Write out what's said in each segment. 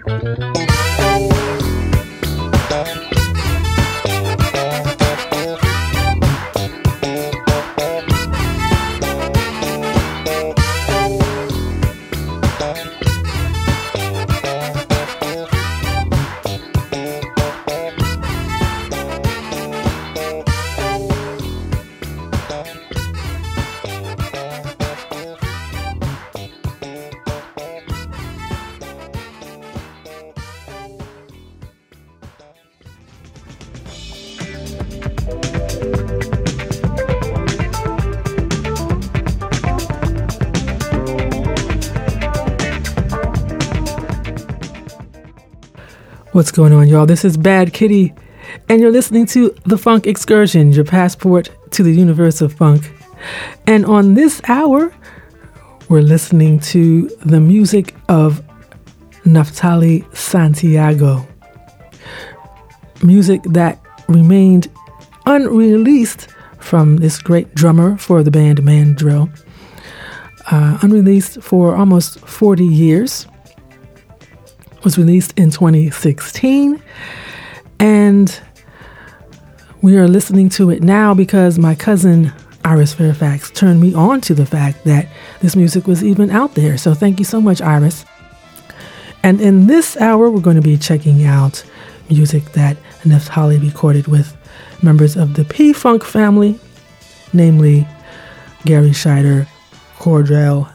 What's going on, y'all? This is Bad Kitty, and you're listening to The Funk Excursion, your passport to the universe of funk. And on this hour, we're listening to the music of Naftali Santiago. Music that remained unreleased from this great drummer for the band Mandrill. Unreleased for almost 40 years. Was released in 2016, and we are listening to it now because my cousin Iris Fairfax turned me on to the fact that this music was even out there. So thank you so much, Iris. And in this hour, we're going to be checking out music that Naftali recorded with members of the P-Funk family, namely Gary Scheider, Cordell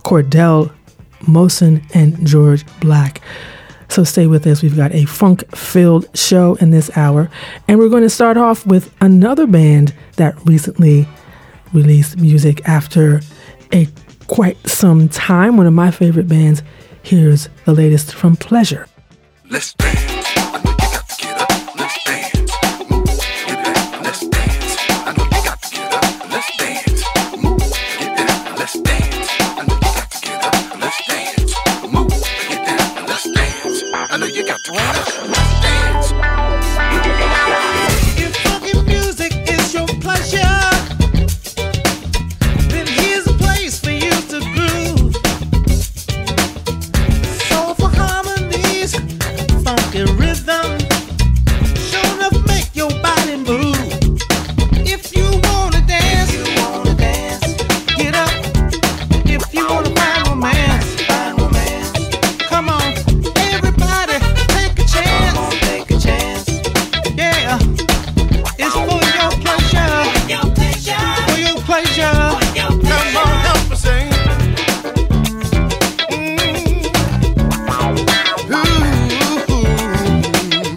Mosen, and George Black. So stay with us. We've got a funk-filled show in this hour. And we're going to start off with another band that recently released music after quite some time. One of my favorite bands. Here's the latest from Pleasure. Let's dance. I know you got to get up. Let's dance. Move. Get down. Let's dance. I know you got to get up. Let's dance. Move. Get down. Let's dance. I know you got to get up. Let's dance. Move. Get down. Let's dance. I know you got to get up. Let's dance. If funky music is your pleasure, then here's a place for you to groove. Soulful harmonies, funky rhythm, sure enough make your body move. If you wanna dance, get up. If you wanna find romance, come on, everybody, take a chance. Yeah, it's for your pleasure. For your pleasure. Come on, help me sing. Ooh.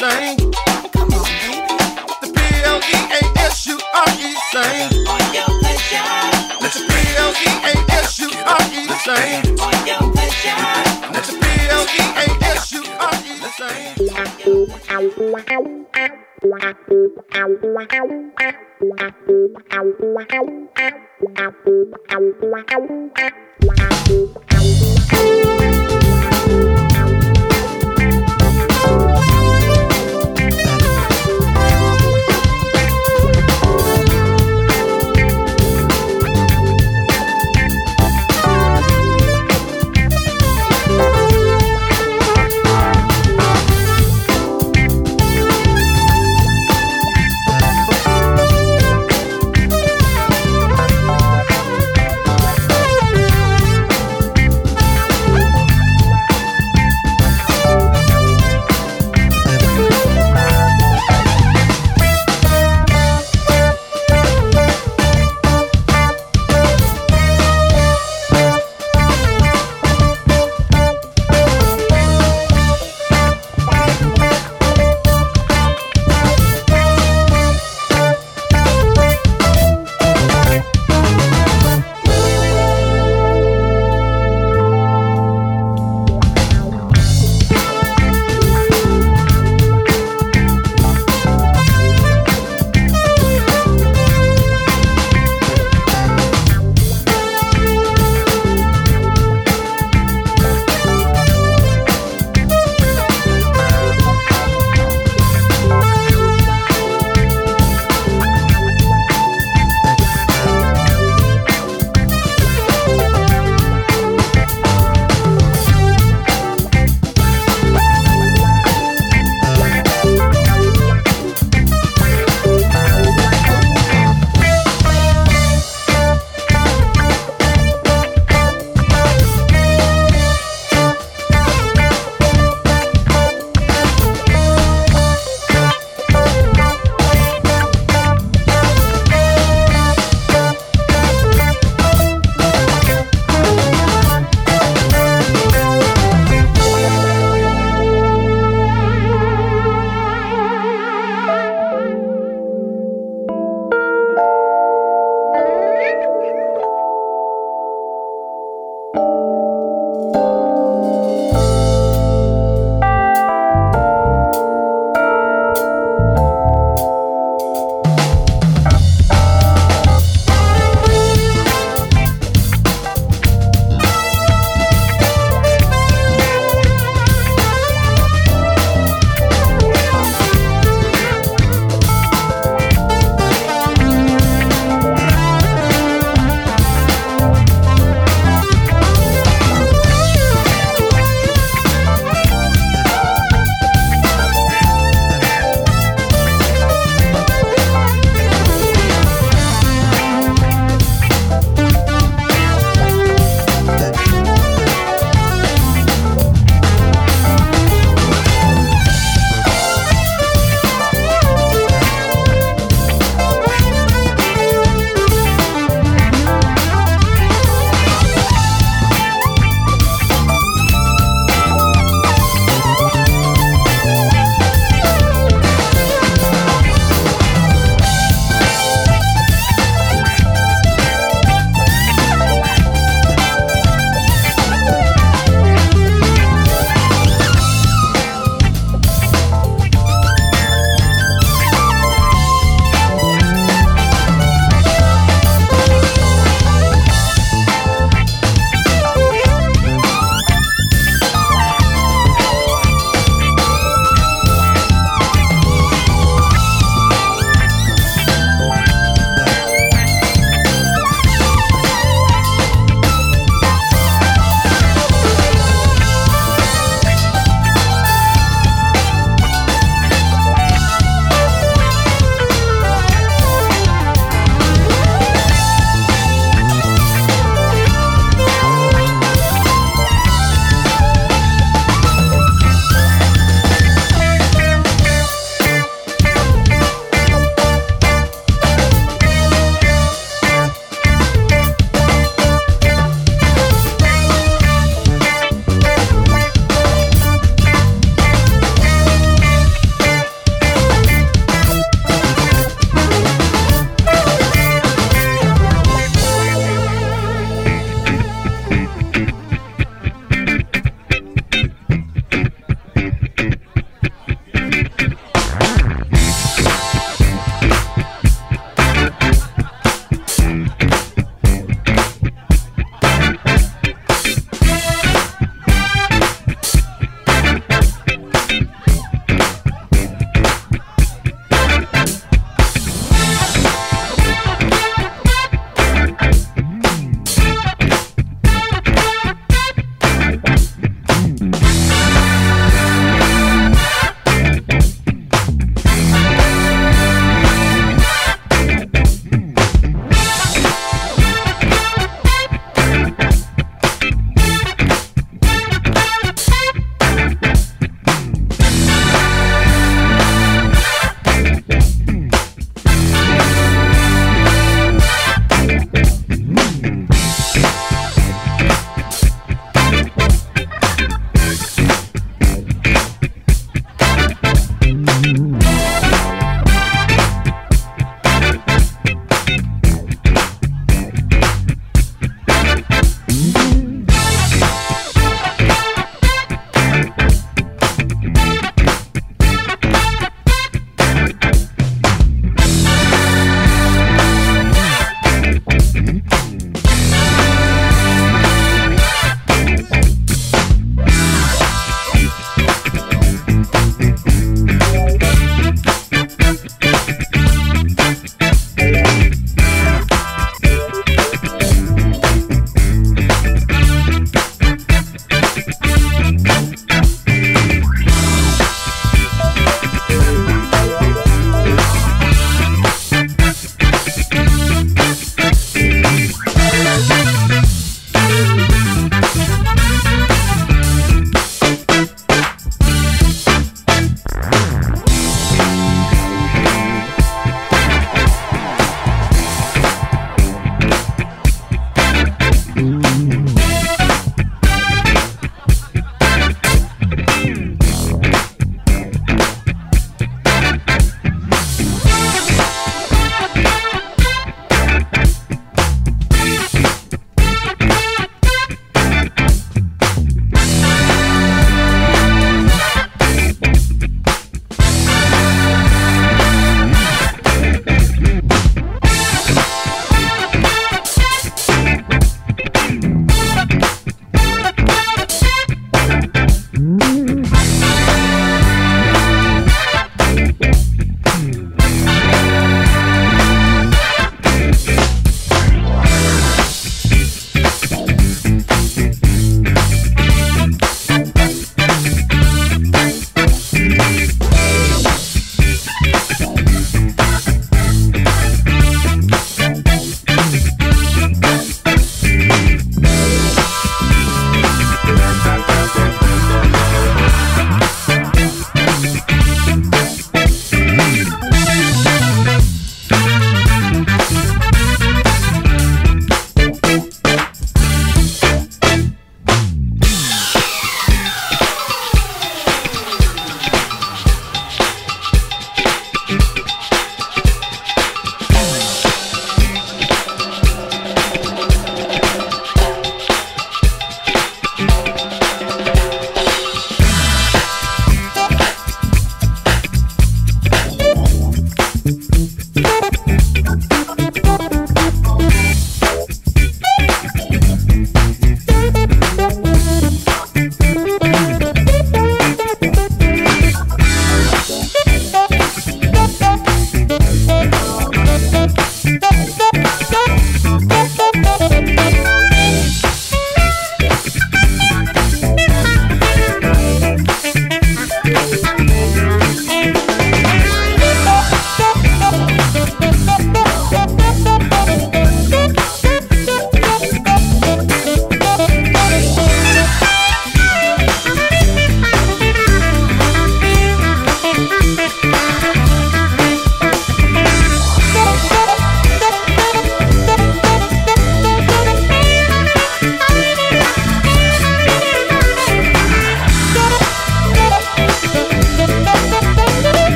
sing. Come on, baby. The P-L-E-A-S-U-R-E sing. On your pleasure. Let the P-L-E-A-S-U-R-E sing. On your pleasure. Let the P-L-E-A-S-U-R-E sing.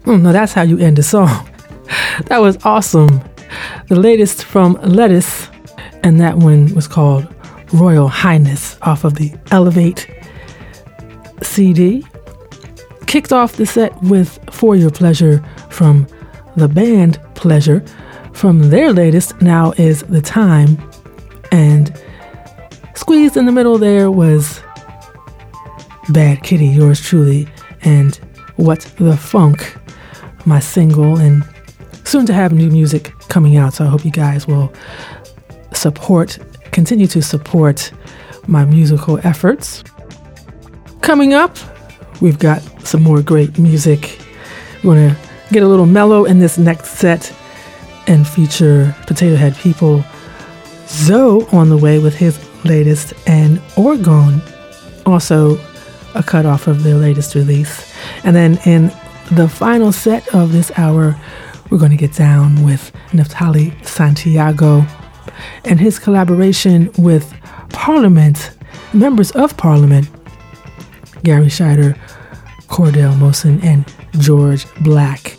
No, that's how you end a song. That was awesome. The latest from Lettuce, and that one was called Royal Highness off of the Elevate CD. Kicked off the set with For Your Pleasure from the band Pleasure. From their latest, Now Is the Time. And squeezed in the middle there was Bad Kitty, yours truly, and What the Funk, my single, and soon to have new music coming out. So I hope you guys will continue to support my musical efforts. Coming up, we've got some more great music. We're going to get a little mellow in this next set and feature Potato Head People. Zoe on the way with his latest, and Orgone, also a cut off of their latest release. And then in the final set of this hour, we're going to get down with Neftali Santiago and his collaboration with members of Parliament, Gary Scheider, Cordell Mosen, and George Black.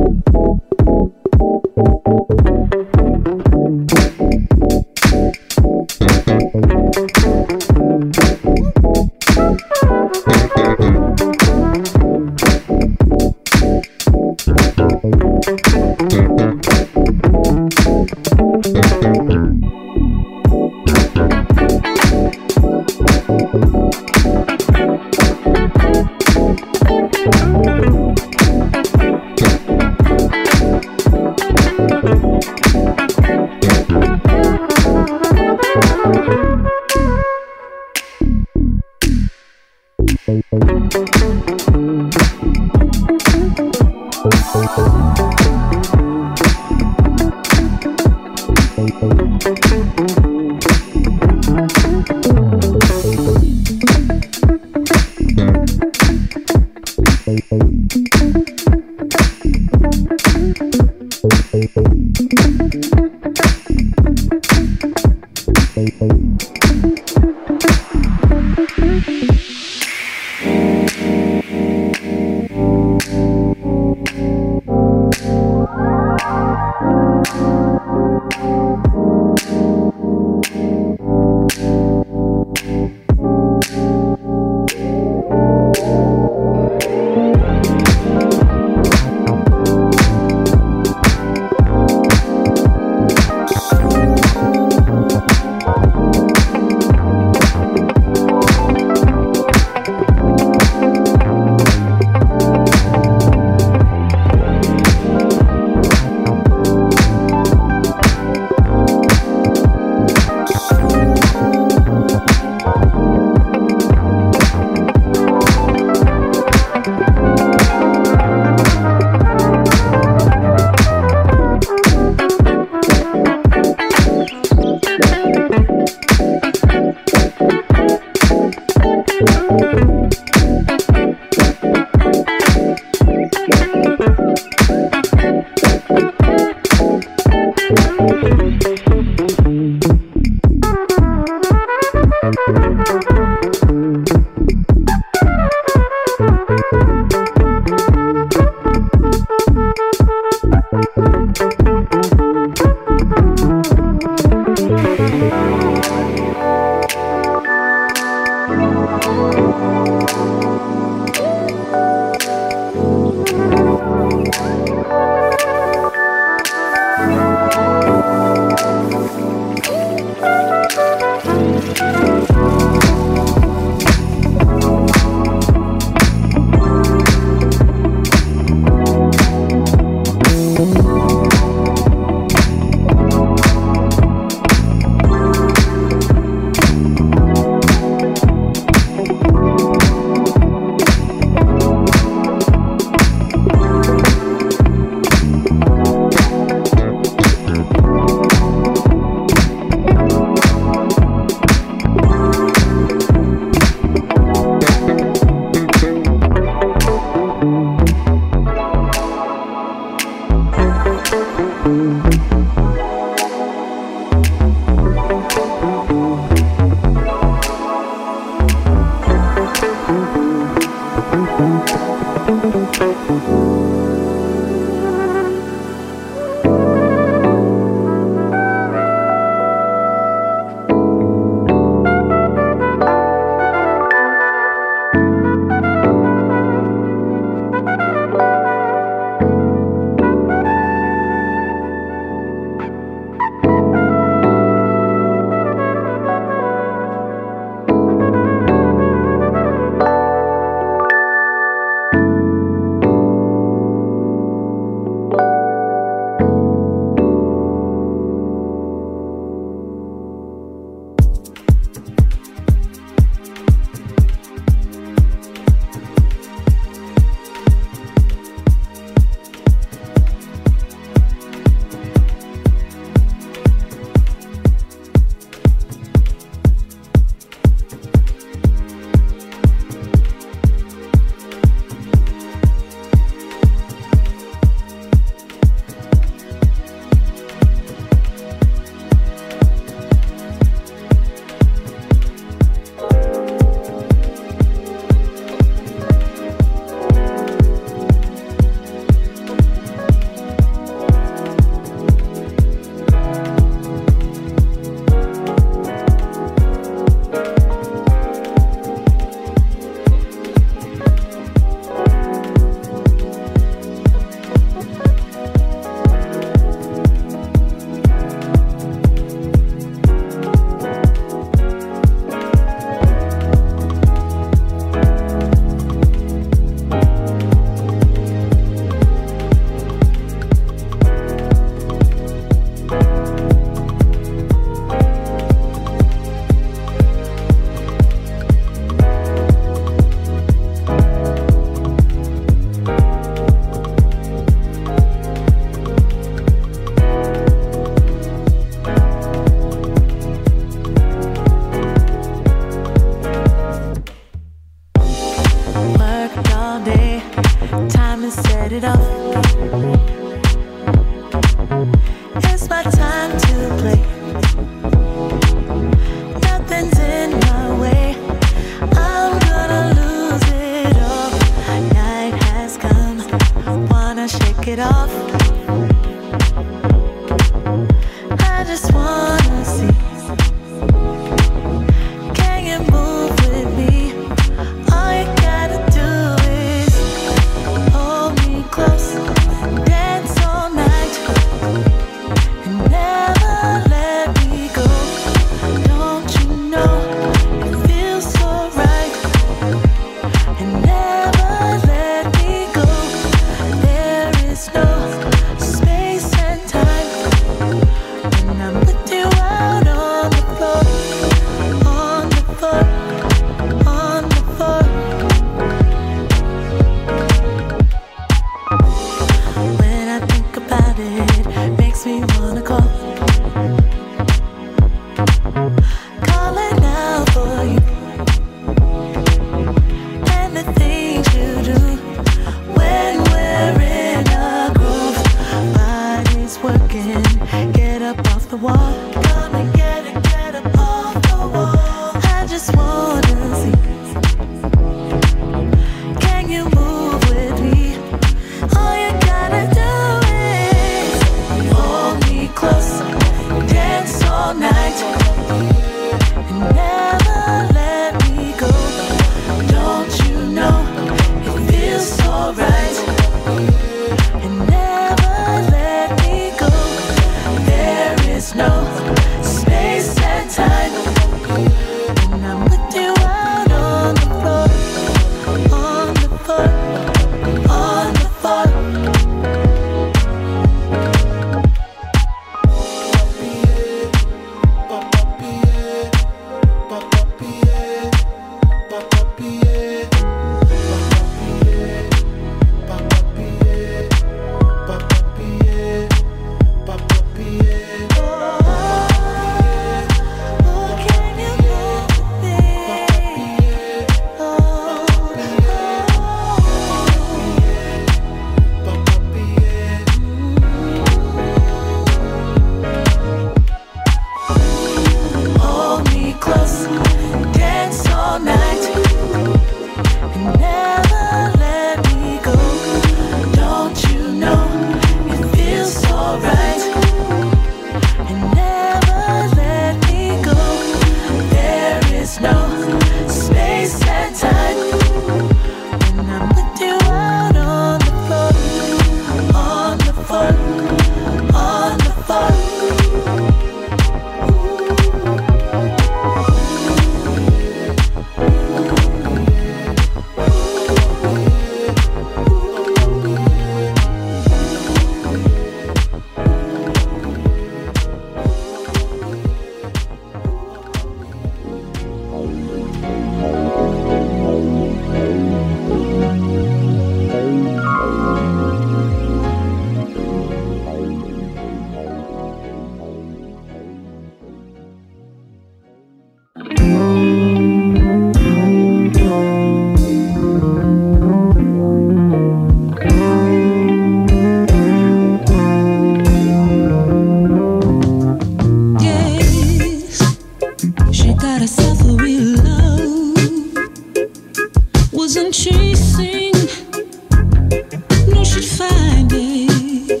wasn't chasing, knew she'd find it.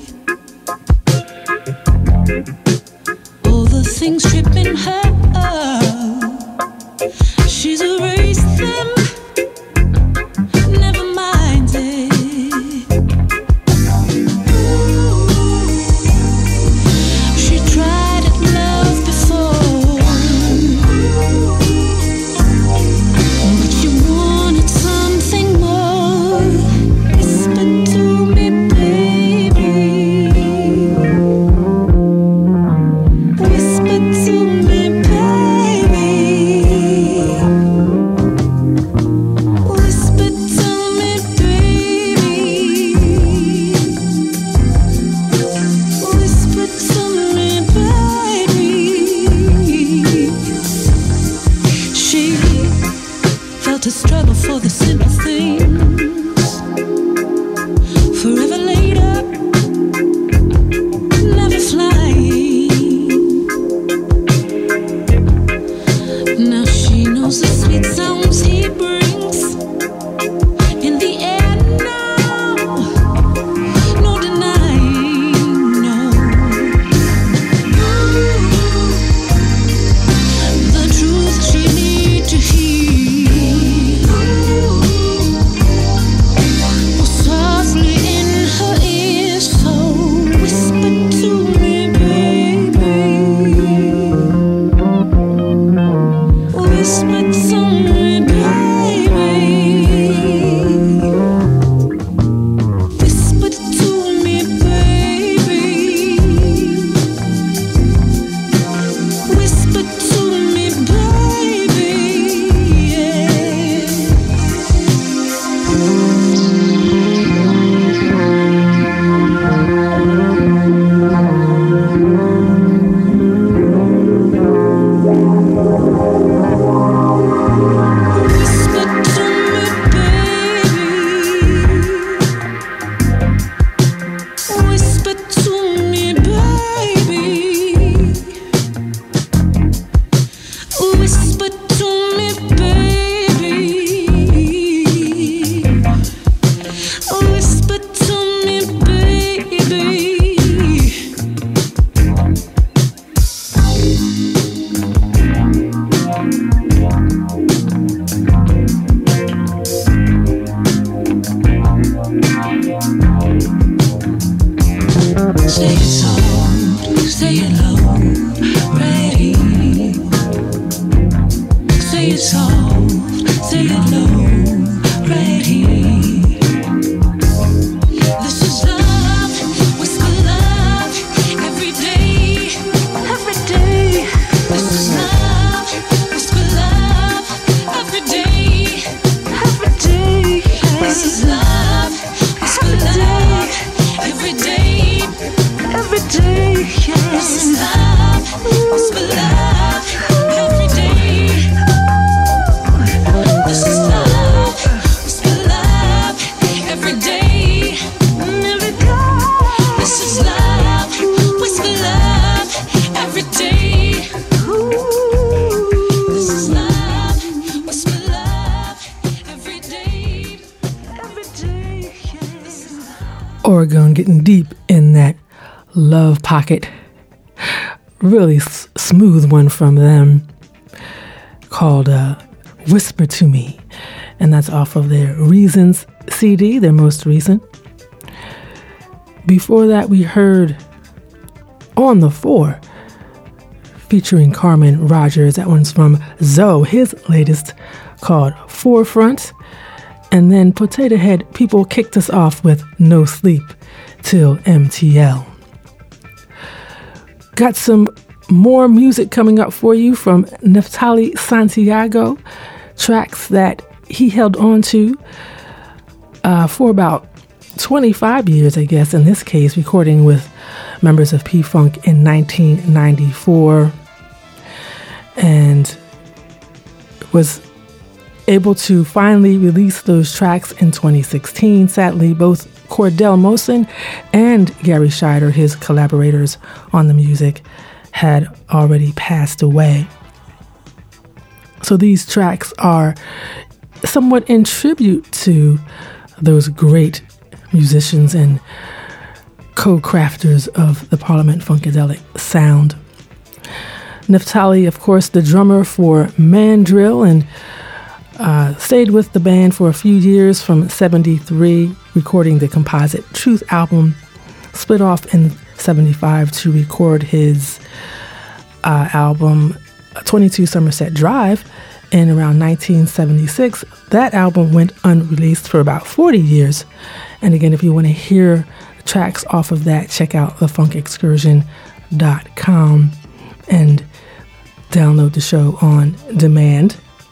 All the things tripping her up, she's erased them, never mind it. She tried at love before, but she wanted something more. Whisper to me, baby. Whisper to me, baby. Whisper to me, baby. Whisper to me, baby. She felt a struggle for the simple things. Forever later, never flying. Now she knows the sweet sounds he brings in the air now. No denying, no. The truth she need to hear was softly in her ears. So whisper to me, baby. Whisper to me, baby. Whisper to me, baby. Whisper to me, baby. Yeah. Whisper to me, baby. Whisper to me, baby. Whisper to me, baby. Whisper to me, baby. Say it soft, say it low, ready. Say it soft, say it low, ready. This is love, whisper love, every day, every day. This is love, whisper love, every day, every day. This is love, whisper love, every day, every day. This is love, whisper love, every day. This is love, whisper love, every day, every day. This is love, whisper love, every day. This is love, whisper love, every day, every day. This is Oregon getting deep in that love pocket. Really smooth one from them called Whisper to Me. And that's off of their Reasons CD, their most recent. Before that, we heard On the Four featuring Carmen Rogers. That one's from Zoe, his latest, called Forefront. And then Potato Head People kicked us off with No Sleep Till MTL. Got some more music coming up for you from Neftali Santiago, tracks that he held on to for about 25 years, I guess, in this case, recording with members of P-Funk in 1994, and was able to finally release those tracks in 2016. Sadly, both Cordell Mosen and Gary Scheider, his collaborators on the music, had already passed away. So these tracks are somewhat in tribute to those great musicians and co-crafters of the Parliament Funkadelic sound. Neftali, of course, the drummer for Mandrill, and stayed with the band for a few years from 73, recording the composite Truth album, split off in 75 to record his album 22 Somerset Drive in around 1976. That album went unreleased for about 40 years. And again, if you want to hear tracks off of that, check out thefunkexcursion.com and download the show on demand.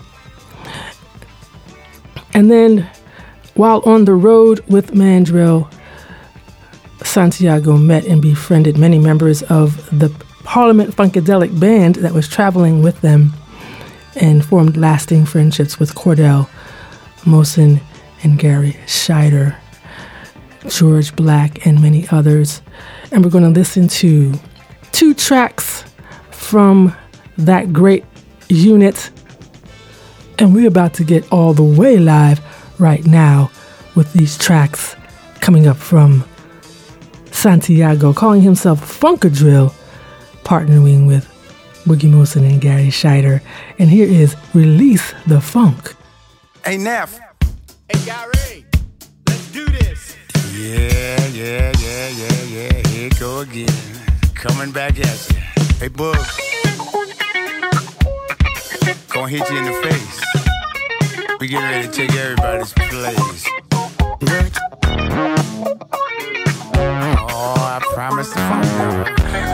And then while on the road with Mandrill, Santiago met and befriended many members of the Parliament Funkadelic band that was traveling with them, and formed lasting friendships with Cordell Mosen and Gary Scheider, George Black, and many others. And we're going to listen to 2 tracks from that great unit. And we're about to get all the way live right now with these tracks coming up from Santiago, calling himself Funkadrill, partnering with Boogie Mosen and Gary Scheider. And here is Release the Funk. Hey, Neff. Hey, Gary, let's do this. Yeah. Here it go again. Coming back at you. Hey, Boog. Gonna hit you in the face. We getting ready to take everybody's place. Oh, I promise to find you.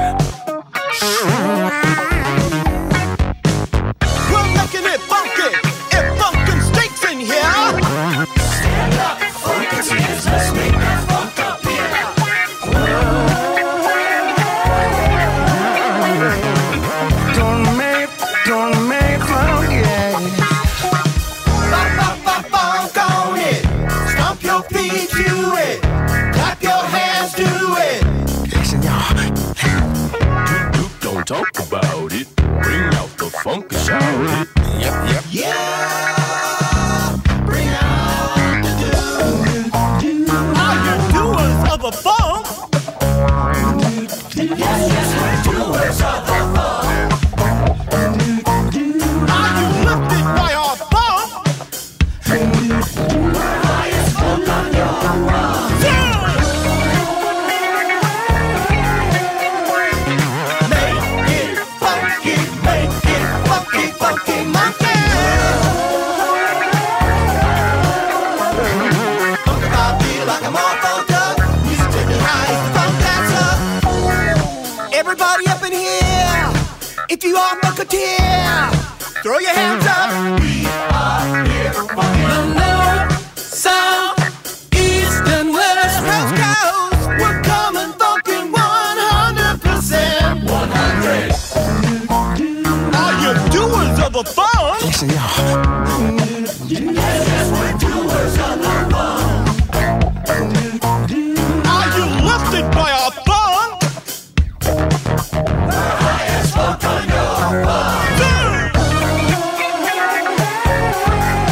We're making it funky. If funkin' steaks in here. Stand up, funketeers, let's make that funk up here. Don't make funk, yeah. Funk on it. Stomp your feet to it. Clap your hands to it. Listen, y'all. Don't talk about it. Bring out the funk and shout it. Yep. Yeah. Bring out the do. Are you doers of the funk? Yes, we're doers of the funk. Are you lifted by our funk? Highest funk on your run. Make it funky, funky monkey. Funk about me like I'm all funked up. Music take me high, it's the funk that's up. Everybody up in here, if you are Funketeer, throw your hands up. We are here funky. The north, south, east, and west. West coast, we're coming funkin' 100%. 100. Are you doers of the funk? Listen, y'all. Yes, we're doers of the funk. Are you lifted by our funk? The highest funk on your funk.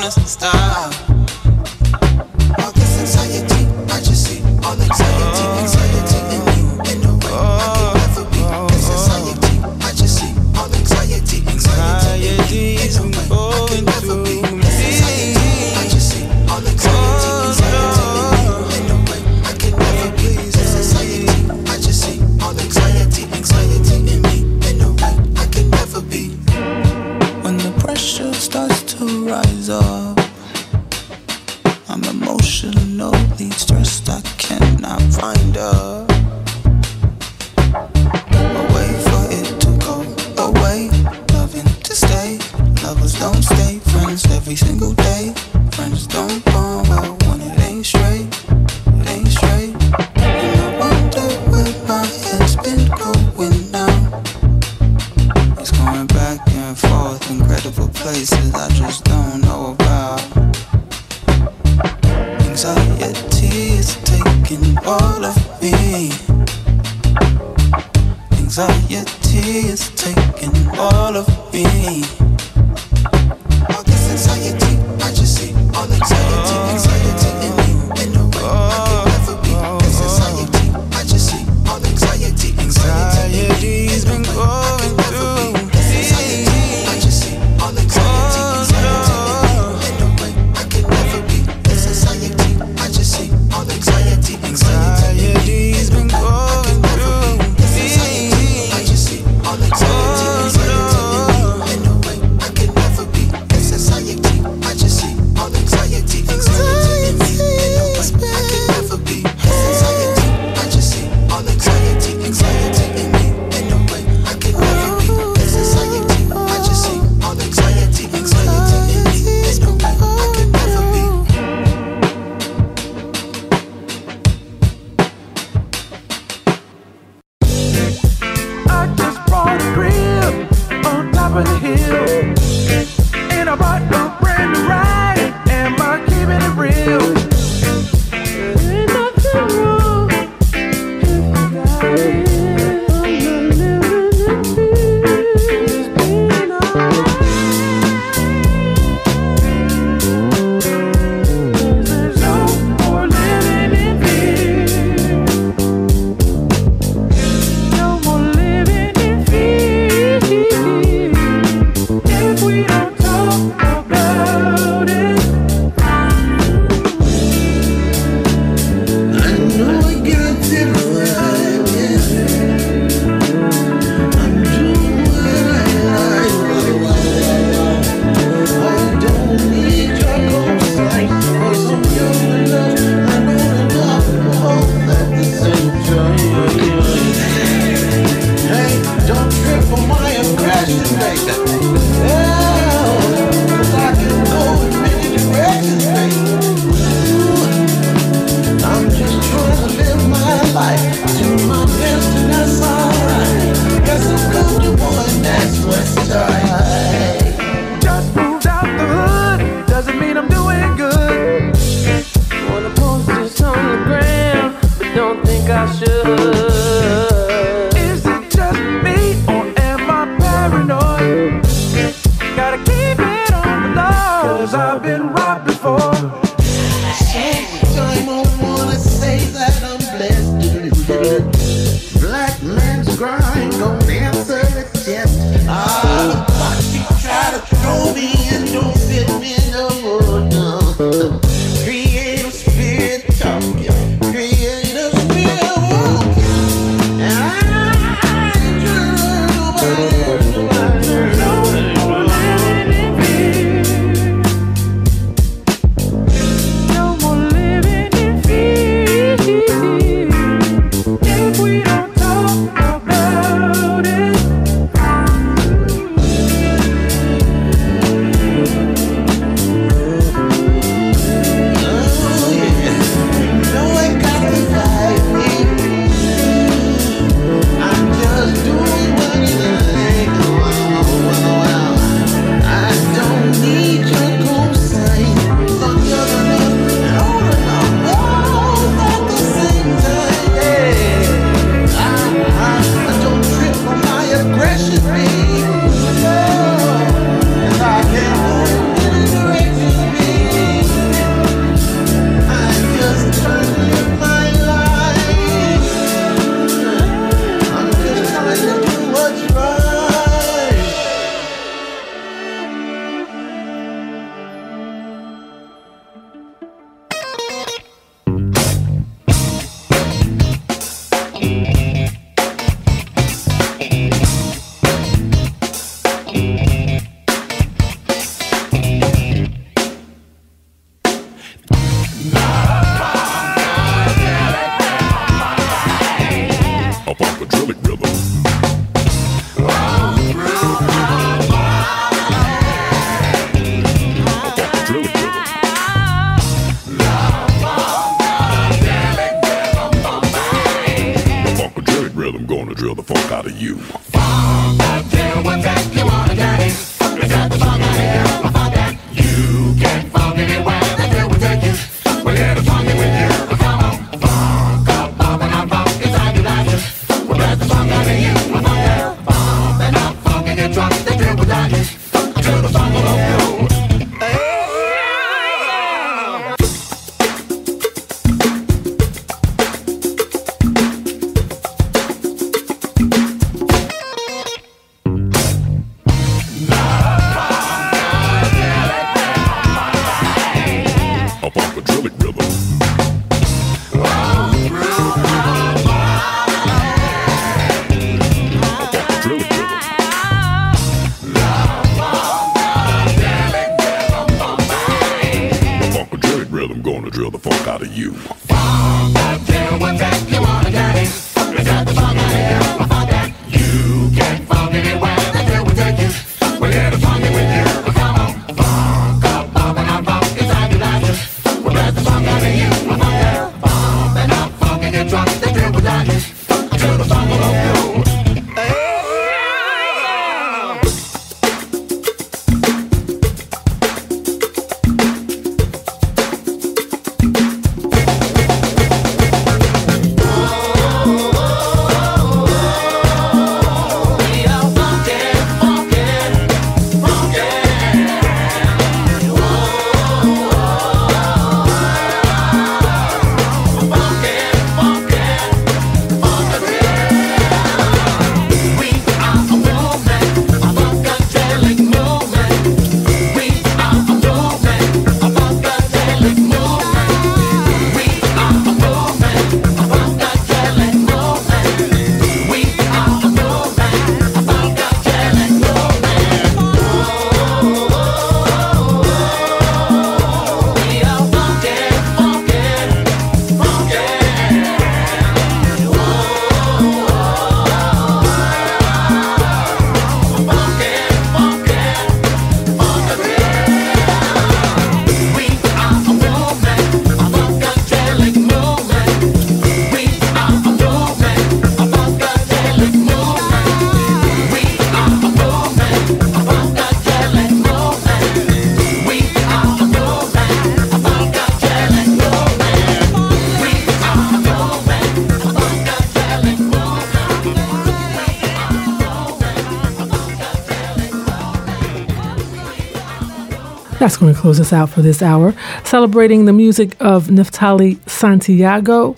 doesn't stop. All this anxiety, I just see all anxiety, anxiety in me, in no way I can never be. This anxiety, I just see all anxiety, anxiety in me, in no way I can never be. This anxiety, I just see all anxiety, anxiety in me, in no way I can never be. This anxiety, I just see all anxiety, anxiety in me, in no way I can never be. When the pressure starts to rise up, I'm emotionally stressed, I cannot find a way for it to go away. Loving to stay, lovers don't stay, friends every single day. Friends don't bond well when it ain't straight, it ain't straight. And I wonder where my head's been going now. It's going back and forth, incredible places I just don't know about. Anxiety is taking all of me. Anxiety is taking all of me. All this anxiety, I just see all anxiety, anxiety in me, in no way I can never be. This anxiety, I just see all anxiety, anxiety in me, Anxiety's in been no way I going can never be. through This anxiety, I just see all anxiety, anxiety in me, in no way I can never be. This anxiety, I just see all anxiety, anxiety in me, Anxiety's in been no way I can going never be. This anxiety, I just see all anxiety, anxiety in me, in no way I can never be. This anxiety, I just see all anxiety, anxiety in me, in no way I can never be. This anxiety, I just see all anxiety, anxiety in me, in no way I can never be. This anxiety, I just see all anxiety, anxiety in me, in no way I can never be. I just bought a crib on top of the hill, and I bought a brand new ride. Am I keeping it real? Ain't nothing wrong if you got it. I'm not living in fear, just being alright. There's no more living in fear. No more living in fear. If we don't talk about it, I know I got it right, yeah. I'm doing what I like. I don't need your cosign, 'cause I'm young enough, I know enough to hold at the same time. Hey, don't trip on my aggression, baby. Yeah, 'cause I can go in many directions, baby. I'm just trying to live my life to my best, and that's alright. Guess I'm comfortable, and that's what's tight. just moved out the hood. Doesn't mean I'm doing good. Wanna post this on the gram, but don't think I should. Is it just me, or am I paranoid? Gotta keep it on the low, 'cause I've been robbed before. Sometime I wanna say that I'm blessed. Black man's grind gon' answer the test. But you try to throw me and don't fit me no more, no. Creative spirit talking, creative spirit walking. And I ain't trying to hurt nobody. No more living in fear. drill the funk out of you. That's going to close us out for this hour, celebrating the music of Neftali Santiago,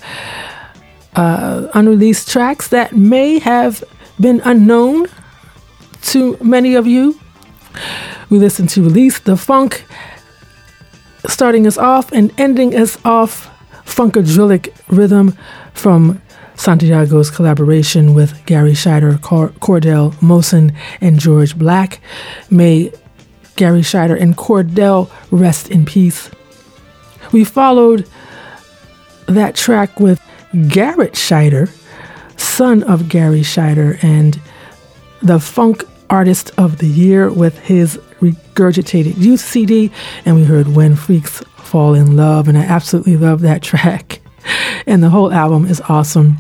unreleased tracks that may have been unknown to many of you. We listened to Release the Funk, starting us off and ending us off, Funkadrillic Rhythm from Santiago's collaboration with Gary Scheider, Cordell Mosen, and George Black. May Gary Scheider and Cordell rest in peace. We followed that track with Garrett Scheider, son of Gary Scheider, and the Funk Artist of the Year with his Regurgitated Youth CD, and we heard When Freaks Fall in Love, and I absolutely love that track, and the whole album is awesome.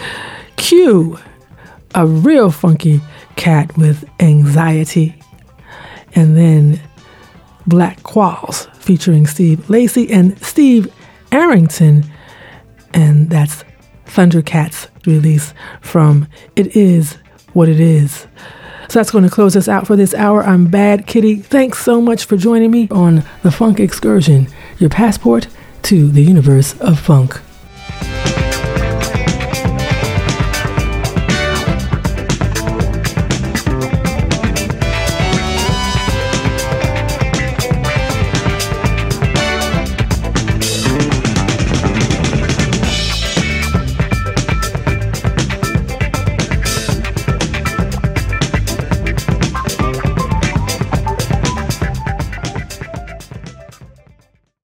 Q, a real funky cat with Anxiety, and then Black Qualls featuring Steve Lacy and Steve Arrington, and that's Thundercats release from It Is What It Is. So that's going to close us out for this hour. I'm Bad Kitty. Thanks so much for joining me on The Funk Excursion, your passport to the universe of funk.